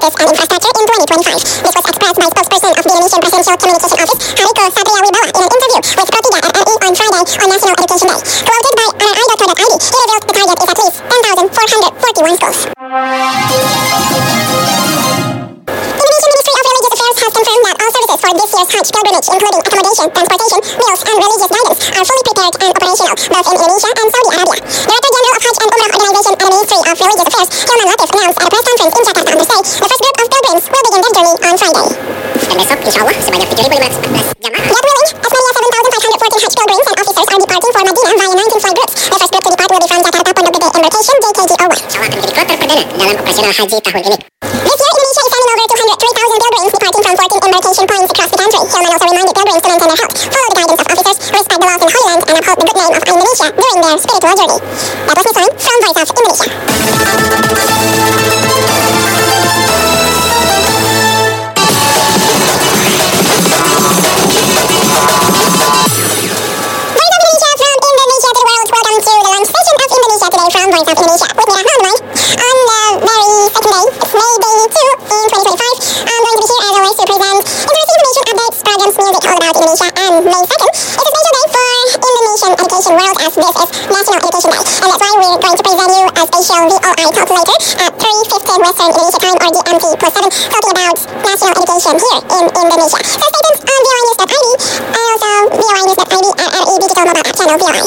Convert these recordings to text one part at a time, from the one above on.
Facilities and Infrastructure in 2025. This was expressed by spokesperson of the Indonesian Presidential Communication Office, Hariko Satria in an interview with Pro 3 RRI on Friday on National Education Day. Quoted by RRI.co.id, he revealed the target is at least 10,441 schools. Has confirmed that all services for this year's Hajj pilgrimage, including accommodation, transportation, meals, and religious guidance, are fully prepared and operational, both in Indonesia and Saudi Arabia. Director General of Hajj and Umrah Organization and Ministry of Religious Affairs, Hilman Latif, announced at a press conference in Jakarta on Thursday, the first group of pilgrims will begin their journey on Friday. Dan besok, insya Allah, sebanyak 7.514 jamaah. God willing, as many as 7,514 Hajj pilgrims and officers are departing for Madinah via 19 flight groups. The first group to depart will be from Jakarta Pondok Gede Embarkation JKG01. Insya Allah akan menjadi kloter perdana dalam operasional haji tahun ini. This year, Indonesia is sending over 203,000 pilgrims departing from 14 embarkation points across the country. Hilman also reminded pilgrims to maintain their health, follow the guidance of officers, respect the laws in the Holy Land, and uphold the good name of Indonesia during their spiritual journey. That was Nissan from Voice of Indonesia. From Voice of Indonesia, with me Rahman on the very second day, it's May Day 2 in 2025. I'm going to be here as always to present interesting information, updates, programs, music all about Indonesia. And May 2nd is a special day for Indonesian education world, as this is National Education Day. And that's why we're going to present you a special VOI calculator at 3:15 Western Indonesia time, or GMT +7, talking about national education here in Indonesia. So stay tuned on voinews.id, and also voinews.id at RE Digital Mobile App Channel VOI.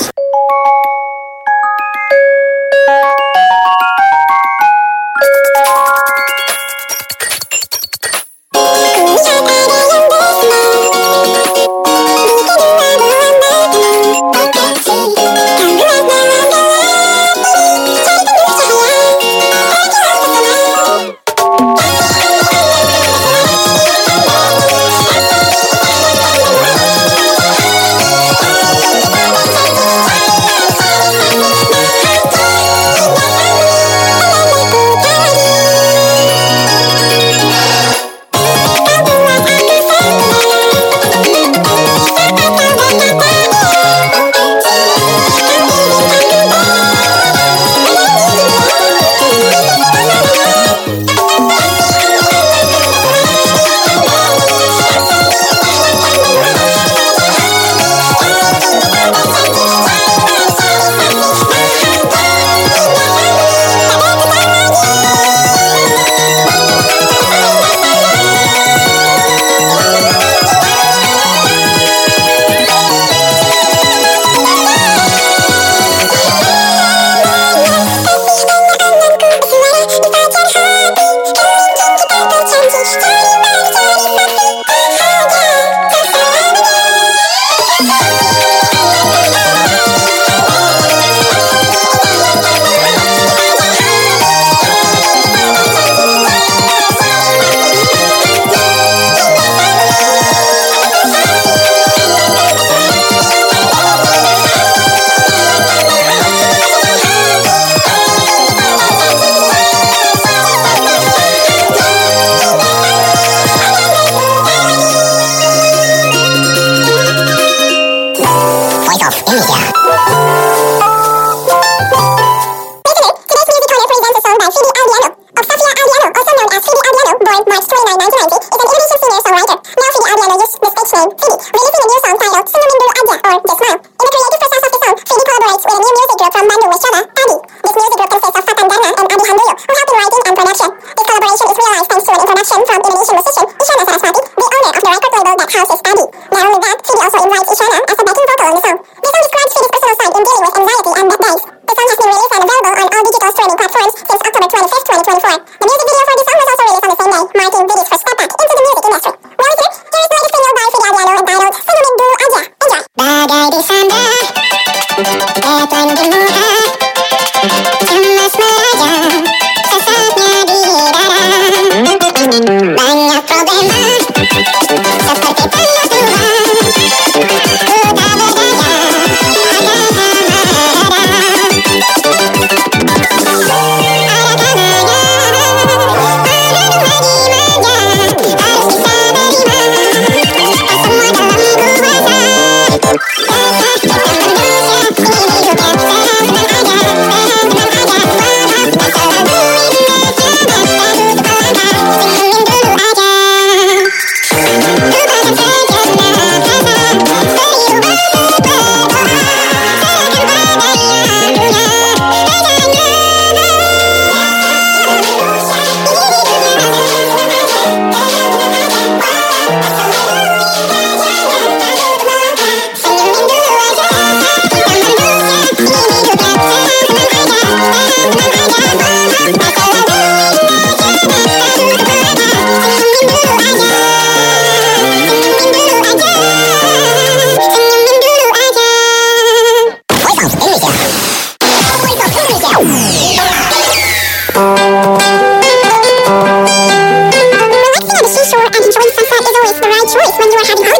Ku tak berdaya, ada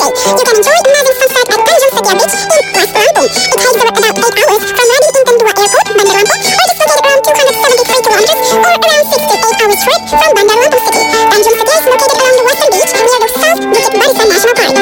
holiday. You can enjoy amazing sunset at Tanjung Setia Beach in West Lampung. It takes about 8 hours from Wadi Intan Dua Airport, Bandar Lampung, which is located around 273 kilometers or around 6 to 8 hours trip from Bandar Lampung City. Tanjung Setia is located along the western beach near the South Bukit Barisan National Park.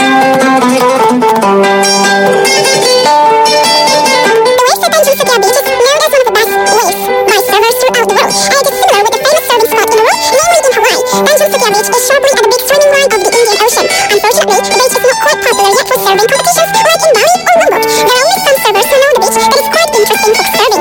The waves at Tanjung Setia Beach is known as one of the best waves by surfers throughout the world, and it is similar with the famous surfing spot in the world, namely in Hawaii. Tanjung Setia Beach is sharply at the big swimming line of the Indian Ocean. Unfortunately, the beach is not quite popular yet for surfing competitions like in Bali or Lombok. There are only some surfers who know the beach, but it's quite interesting for surfing.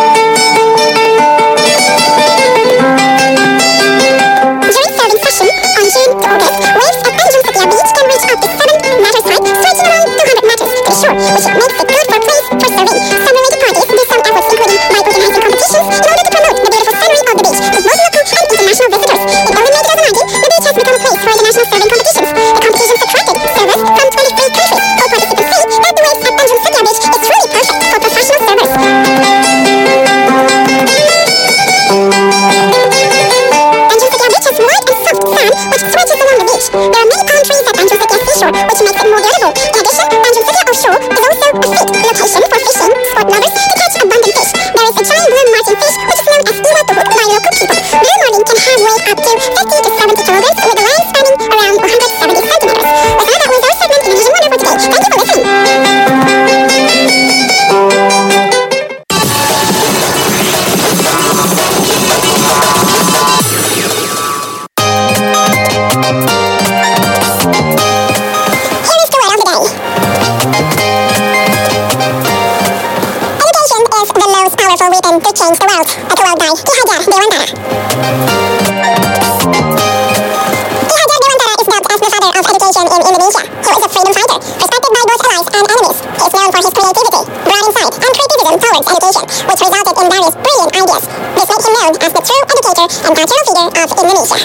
During surfing session on June to August, waves at Tanjung Setia Beach can reach up to 7 meters high, stretching around 200 meters to the shore, which makes it good for place for surfing. Some related parties do some efforts, including by organizing competitions in order to promote the beautiful scenery of the beach with both local and international visitors. In early May 2019, the beach has become a place for international surfing competitions. The competitions attracted surfers from 23 countries. All participants say that the waves at Tanjung Setia Beach is truly perfect for professional surfers. Tanjung Setia Beach has white and soft sand which stretches along the beach. There are many palm trees at Tanjung Setia seashore, which makes it more beautiful. In addition, Tanjung Setia offshore is also a fit location for fishing sport lovers to catch abundant fish. There is a giant blue martin fish which is known as Iwa Tuhuk by local people. Blue martin can have weight up to 50 to 70 kilograms with a line spanning around 170 centimeters. With that was our segment Indonesian Wonder for today. Thank you for listening. Here is the word of the day. Education is the most powerful weapon to change the world. A quote by Ki Hajar Dewantara. Ki Hajar Dewantara is dubbed as the father of education in Indonesia. He was a freedom fighter, respected by both allies and enemies. He is known for his creativity, broad insight, and criticism towards education, which resulted in various brilliant ideas. This made him known as the true educator and cultural figure of Indonesia.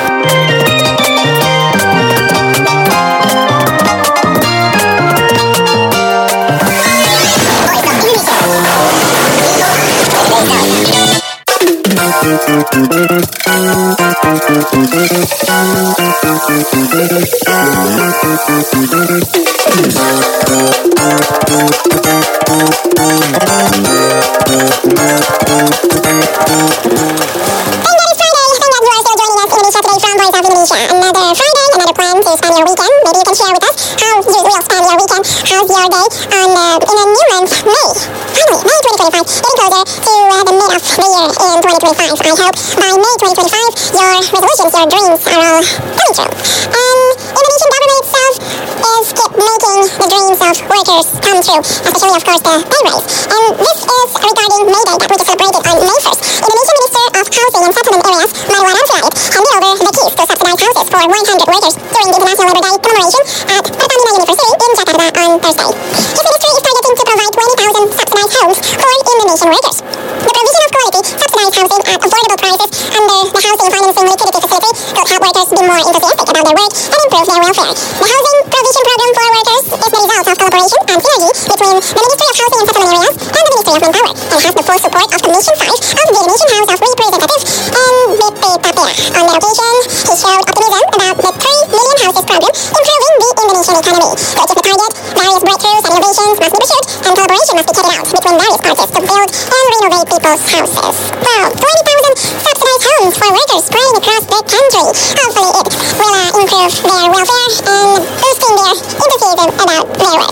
Another Friday, another plan to spend your weekend. Maybe you can share with us how you will spend your weekend. How's your day on in a new month, May? Finally, May 2025, getting closer to the mid of the year in 2025. I hope by May 2025, your resolutions, your dreams are all coming true. Indonesian government itself is keep making the dreams of workers come true, especially of course the pay raise. And this is regarding May Day that we just celebrated on May 1st. Indonesian Minister of Housing and Settlement Areas, Marwan Amsuhaib, handed over the keys to subsidized houses for 100 workers during the International Labour Day commemoration at Pertamina University in Jakarta on Thursday. His ministry is targeting to provide 20,000 subsidized homes for Indonesian workers. The provision of quality subsidized housing at affordable prices under the Housing Financing Liquidity Facility could help workers be more enthusiastic about their work and improve their welfare. The Housing Provision Program for Workers is the result of collaboration and synergy between the Ministry of Housing and Settlement Areas and the Ministry of Manpower, and has the full support of Commission 5 of the Indonesian House of Representatives and BP Tapera. On that occasion, he showed optimism about the 3 million houses program improving the Indonesian economy. To achieve the target, various breakthroughs and innovations must be pursued, and collaboration must be carried out between various parties to build and renovate people's houses. Well, 20,000 subsidized homes for workers spreading across the country. Hopefully it will improve their welfare and boosting their enthusiasm about their work.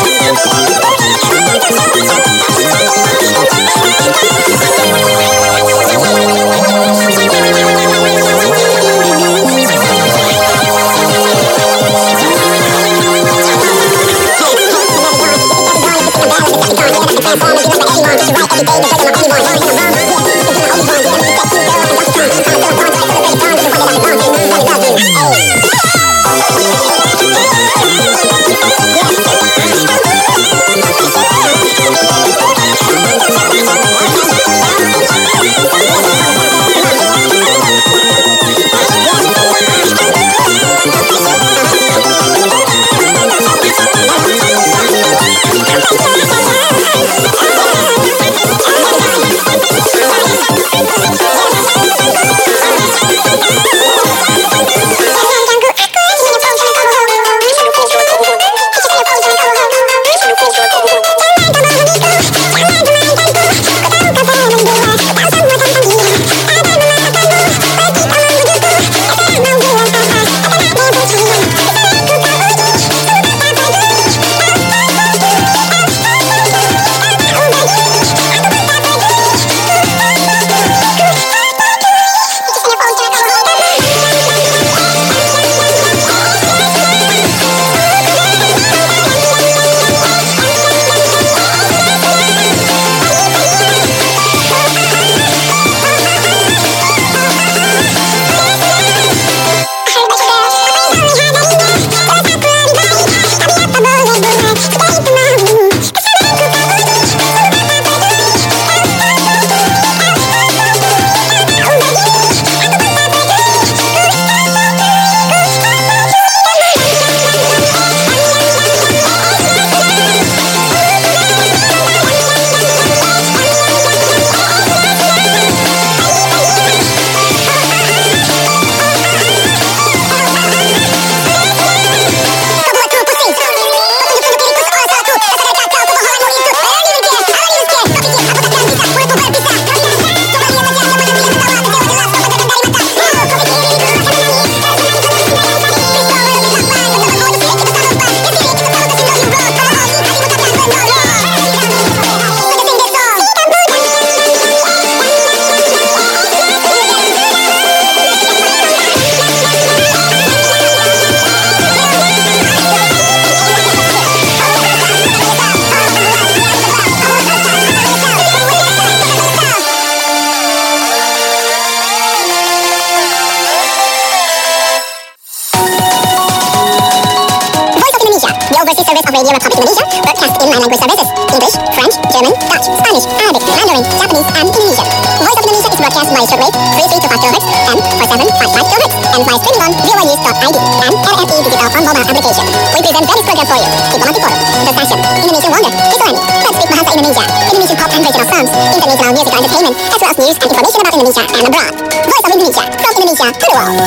Radio Republic Indonesia, broadcast in 9 language services: English, French, German, Dutch, Spanish, Arabic, Mandarin, Japanese, and Indonesian. Voice of Indonesia is broadcast by shortwave 332 kHz and 4755 kHz, and by streaming on voanews.id and RRI Digital on mobile application. We present various programs for you. Diplomatic Forum, The Session, Indonesian Wonder, Islami, Let's Speak Bahasa Indonesia, Indonesian pop and regional songs, international musical entertainment, as well as news and information about Indonesia and abroad. Voice of Indonesia, from Indonesia to the world.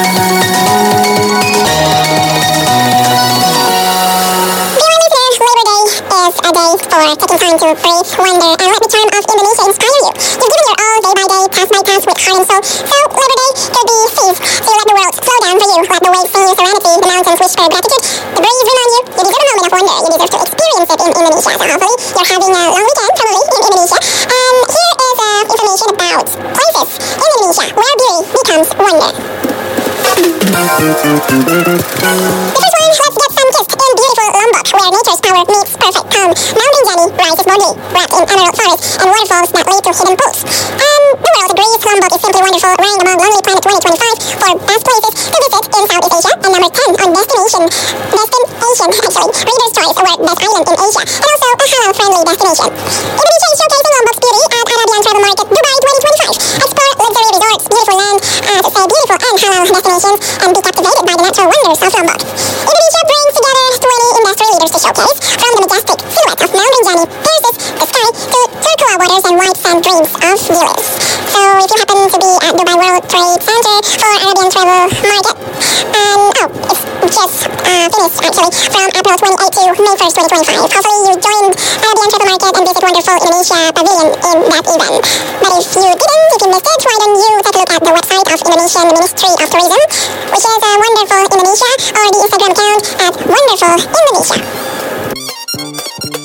A day for taking time to breathe, wonder, and let the charm of Indonesia inspire you. You've given your all day by day, task by task with heart and soul. So Labor Day could be seas. So let the world slow down for you. Let the waves sing your serenity. The mountains whisper gratitude. The breeze remind you. You deserve a moment of wonder. You deserve to experience it in Indonesia. So hopefully you're having a long weekend, probably in Indonesia. And here is information about places in Indonesia where beauty becomes wonder. The first one, let's get sun-kissed in beautiful Lombok, where nature's power meets perfect calm. Mountain Jenny rises boldly, wrapped in emerald forest and waterfalls that lead to hidden pools. The world agrees Lombok is simply wonderful, ranked among Lonely Planet 2025 for best places to visit in Southeast Asia, and number 10 on Destination, Reader's Choice Award Best Island in Asia, and also a halal-friendly destination. Indonesia is showcasing Lombok's beauty at Arabian Travel Market Dubai 2025. Explore luxury resorts, beautiful land, beautiful and halal destinations, and be captivated by the natural wonders of Lombok. Indonesia brings together 20 industry leaders to showcase, from the majestic silhouette of Mountain Jenny, pierces the sky, to turquoise waters and white sand dreams of viewers. So if you happen to be at Dubai World Trade Center for Arabian Travel Market, it's just finished actually, from April 28 to May 1st, 2025. Hopefully you joined Arabian Travel Market and visit wonderful Indonesia Pavilion in that event. But if you didn't, if you missed it, why don't you take a look at the website of Indonesian Ministry of Tourism, which is Wonderful Indonesia, or the Instagram account at Wonderful Indonesia.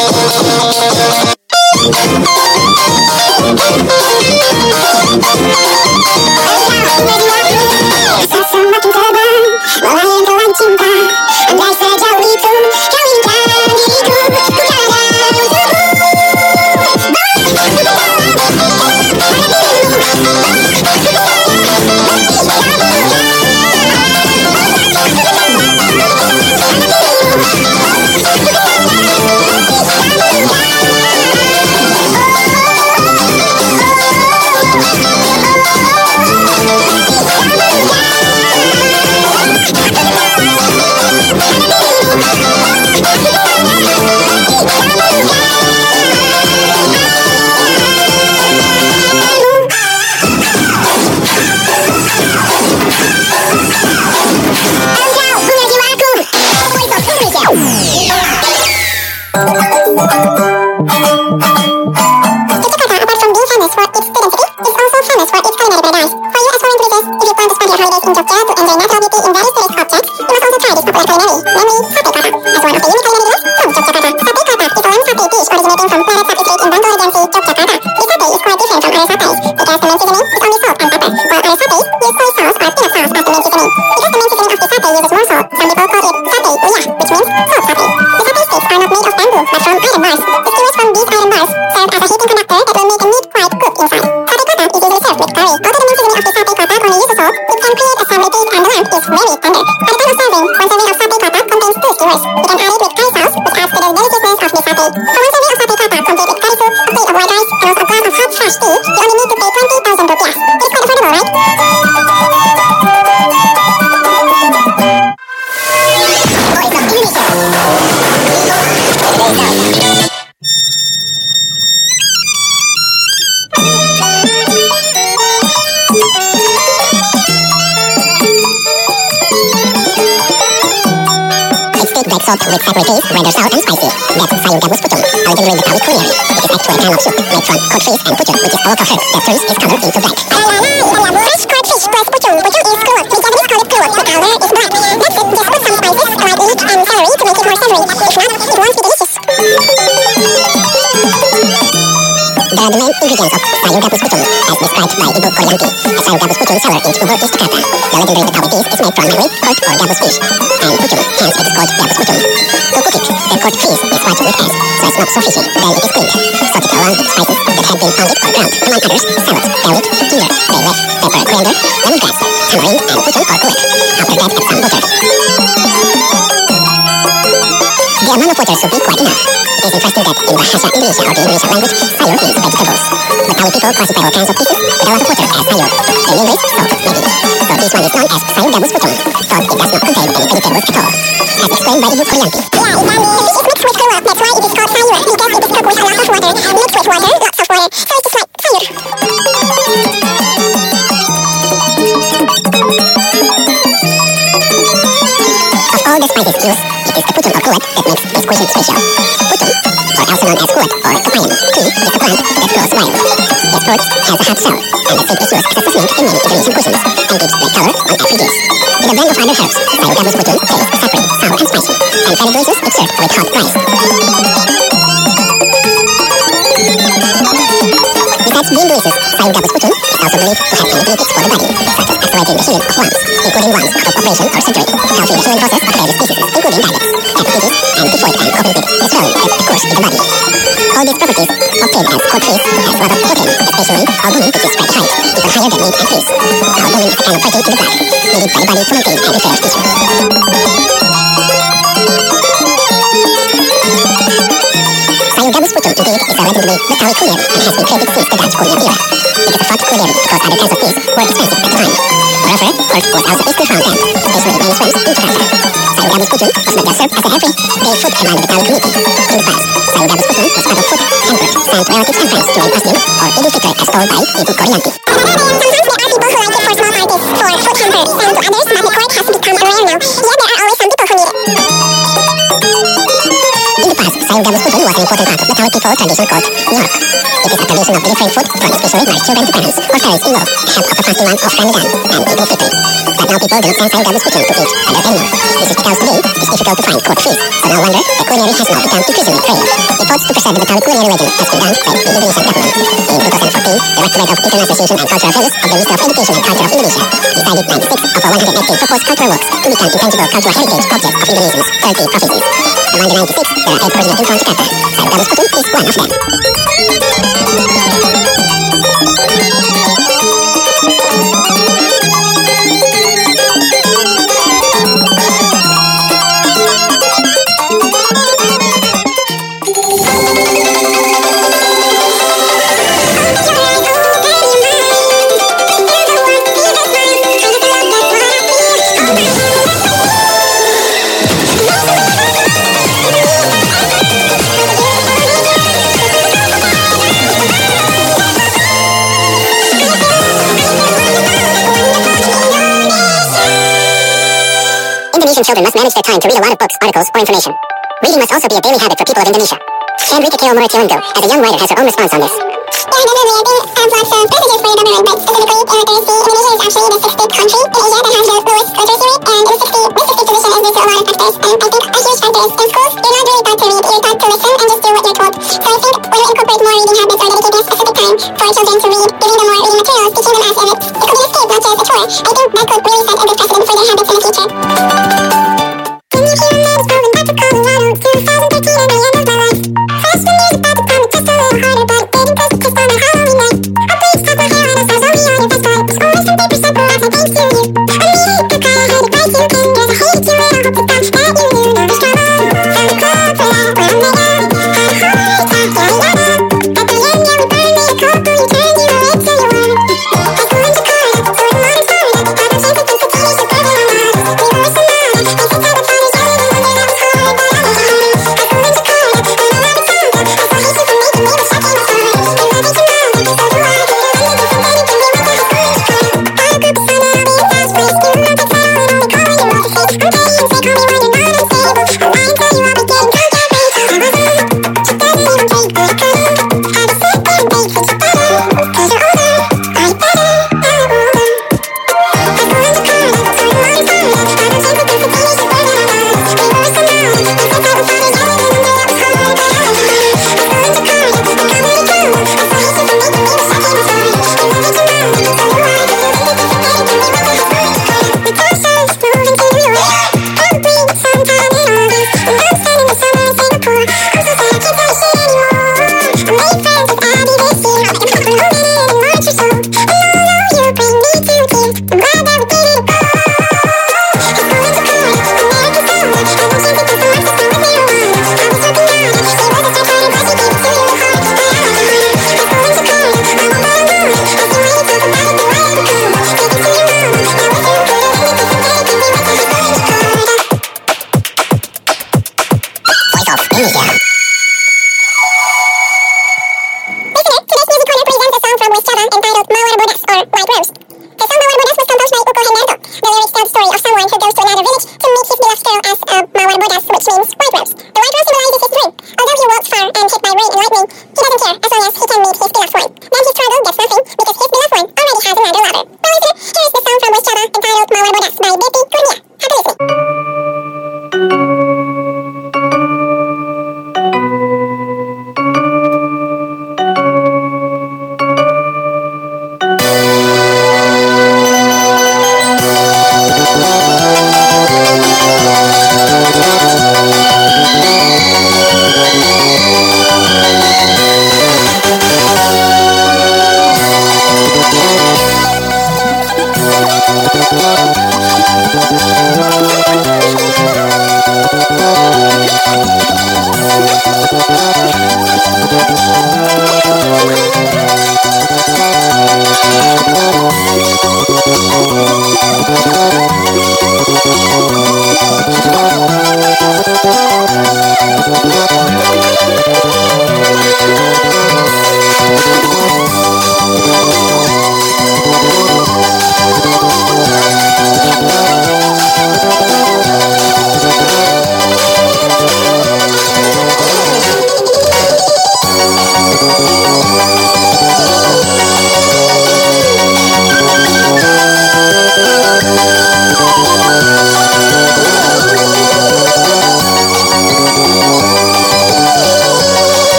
semakin terbang, melayang gelang cinta. Andai sejauh itu kau inginkan diriku, ku jalan untukmu. With separate taste, render sour and spicy. That's sayur gabus pucung, originally the Betawi culinary. It is actually a kind of soup made from cod fish and pucung, which is a local herb that turns its color into black. Fresh cod fish plus pucung. Pucung is kluwak. The Japanese call it kluwak. The color is black. That's it. Just put some spices like leek and celery to make it more savory. If not, it won't be delicious. The main ingredients of sayur gabus pucung, as described by Ibu Koryanti, a sayur gabus pucung seller in Ubur, East Jakarta. The legendary Betawi dish is made from magui, cod or gabus fish, and pucung, hence it is called gabus pucung. To cook it, the cod fish is washed with ice, so it's not so fishy. Then it is cleaned, salted along with spices that have been pounded or ground, among others, shallot, garlic, ginger, bay leaf, pepper, coriander, lemongrass, tamarind, and pucung or kulit. After that, add some butter. The amount of water should be quite enough. It is interesting that in Bahasa Indonesia or the Indonesian language, sayur means vegetables. Betawi people classify all kinds of pieces with a lot of water as sayur. The main is salt, maybe. So this one is known as sayur gabus pucung, though it does not contain any vegetables at all. As explained by Ibu Koryanti. Yeah, exactly. The fish is mixed with kluwak. That's why it is called sayur. Because it is cooked with a lot of water and mixed with water, lots of water. So it is like sayur. Of all the spices used, it is the pucung or kulit that makes this cuisine special. Pucung, or also known as kulit or kepayan, tree, is a plant that grows wild. Its fruit has a hard shell, and the seed is used as a seasoning in many Indonesian cuisines and gives black color on every dish. With a blend of other herbs, sayur gabus pucung tastes sapry, sour and spicy, and very delicious if served with hot rice. Besides being delicious, sayur gabus pucung is also believed to have many benefits for the body, such as accelerating the healing of wounds, including ones out of operation or surgery, helping the healing process of various diseases, including diabetes, hepatitis, and typhoid, and coping with the swelling that occurs in the body. All these properties obtained as cod fish has a lot of protein, especially albumin, which is very high, even higher than meat and fish. Albumin is a kind of protein in the blood, needed by the body to maintain and repair tissue. Sayur gabus pucung indeed is a legendary Betawi culinary and has been created since the Dutch colonial era. It is a thought culinary because other kinds of fish were expensive at the time. Moreover, pork was also easily found then, especially many swamps in Jakarta. Sayur gabus pucung was not just served as a everyday food among the Betawi community. In the past, sayur gabus pucung was part of food hampered sent to relatives and friends during Pasnium or Idul Fitr as told by Ibu Koryanti. Sometimes there are people who like it for small parties, for food hamper, and to others, but the quart has become rare now. Yet there are always some people who need it. In the past, sayur Saint Gabus Putum was an important part of the Tawi people tradition called Nyork. It is a tradition of delivering food from especially married children to parents or parents-in-law ahead of the fasting month of Ramadan and Eid al-Fitr. But now people do not send Saint Gabus Putum to eat other animal. This is because today it is difficult to find cooked fish, so no wonder the culinary has now become increasingly rare. Efforts to preserve the Betawi culinary legend has been done by the Indonesian government. In 2014, the Directorate of Internal Association and Cultural Values of the Ministry of Education and Culture of Indonesia decided 96 of our 119 proposed cultural works to become intangible cultural heritage objects of Indonesia's 30 provinces. Among the 96, there are 8 originating from Jakarta. Saint Gabus Putum is one of them. Indonesian children must manage their time to read a lot of books, articles, or information. Reading must also be a daily habit for people of Indonesia. Chandrika Keo Murationdo, as a young writer, has her own response on this. Yeah, definitely. I think lots of messages for your government, but specifically literacy. Indonesia is actually the 60th country in Asia that has the lowest literacy rate, and the 60th position is due to a lot of factors. And I think a huge factor is in schools, you're not really taught to read, you're taught to listen and just do what you're told. So I think when you incorporate more reading habits or dedicating a specific time for children to read, giving them more reading materials, teaching them as if it could be an escape, not just a chore, I think that could really set a good precedent for their habits in the future.